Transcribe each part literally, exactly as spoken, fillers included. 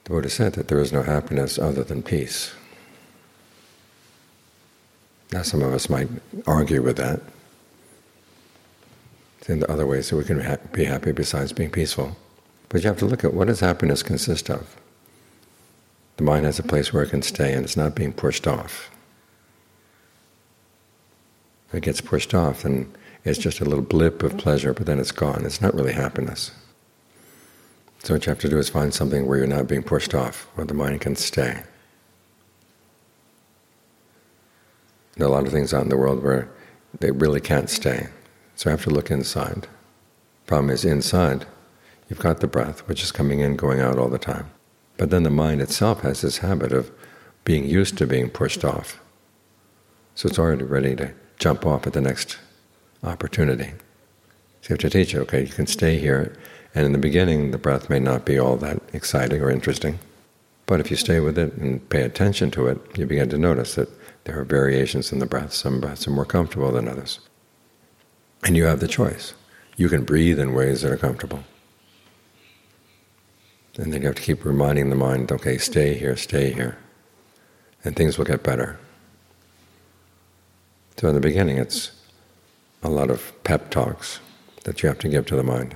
The Buddha said that there is no happiness other than peace. Now some of us might argue with that. In the other ways that we can ha- be happy besides being peaceful. But you have to look at what does happiness consist of. The mind has a place where it can stay and it's not being pushed off. If it gets pushed off, then it's just a little blip of pleasure, but then it's gone. It's not really happiness. So what you have to do is find something where you're not being pushed off, where the mind can stay. There are a lot of things out in the world where they really can't stay. So I have to look inside. Problem is, inside, you've got the breath, which is coming in, going out all the time. But then the mind itself has this habit of being used to being pushed off. So it's already ready to jump off at the next opportunity. So you have to teach it, okay, you can stay here, and in the beginning the breath may not be all that exciting or interesting. But if you stay with it and pay attention to it, you begin to notice that there are variations in the breath. Some breaths are more comfortable than others. And you have the choice. You can breathe in ways that are comfortable. And then you have to keep reminding the mind, okay, stay here, stay here. And things will get better. So in the beginning it's a lot of pep talks that you have to give to the mind.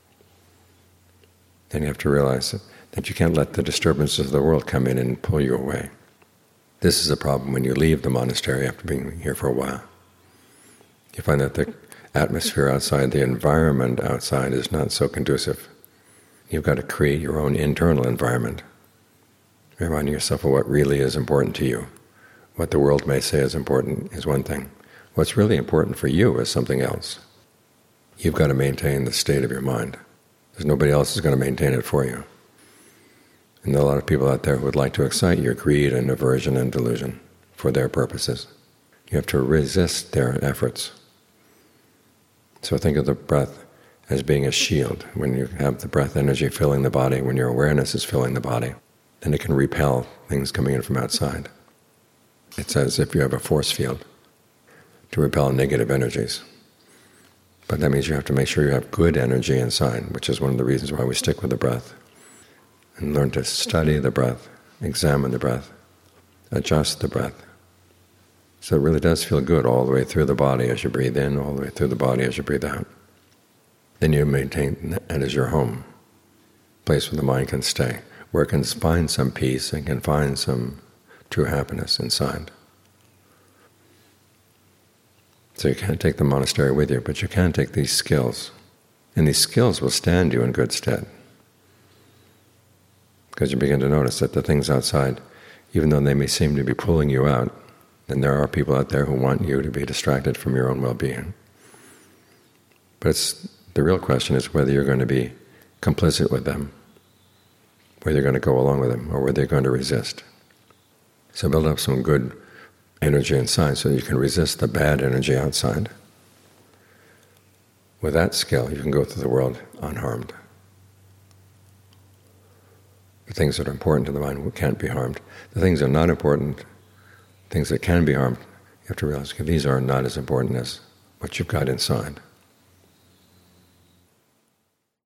Then you have to realize that, that you can't let the disturbances of the world come in and pull you away. This is a problem when you leave the monastery after being here for a while. You find that the atmosphere outside, the environment outside is not so conducive. You've got to create your own internal environment, reminding yourself of what really is important to you. What the world may say is important is one thing. What's really important for you is something else. You've got to maintain the state of your mind. There's nobody else who's going to maintain it for you. And there are a lot of people out there who would like to excite your greed and aversion and delusion for their purposes. You have to resist their efforts. So think of the breath as being a shield. When you have the breath energy filling the body, when your awareness is filling the body, then it can repel things coming in from outside. It's as if you have a force field to repel negative energies. But that means you have to make sure you have good energy inside, which is one of the reasons why we stick with the breath. And learn to study the breath, examine the breath, adjust the breath. So it really does feel good all the way through the body as you breathe in, all the way through the body as you breathe out. Then you maintain that as your home, place where the mind can stay, where it can find some peace and can find some true happiness inside. So you can't take the monastery with you, but you can take these skills. And these skills will stand you in good stead. Because you begin to notice that the things outside, even though they may seem to be pulling you out, then there are people out there who want you to be distracted from your own well-being. But it's, the real question is whether you're going to be complicit with them, whether you're going to go along with them, or whether you're going to resist. So build up some good energy inside so that you can resist the bad energy outside. With that skill, you can go through the world unharmed. The things that are important to the mind can't be harmed. The things that are not important, things that can be harmed, you have to realize okay, these are not as important as what you've got inside.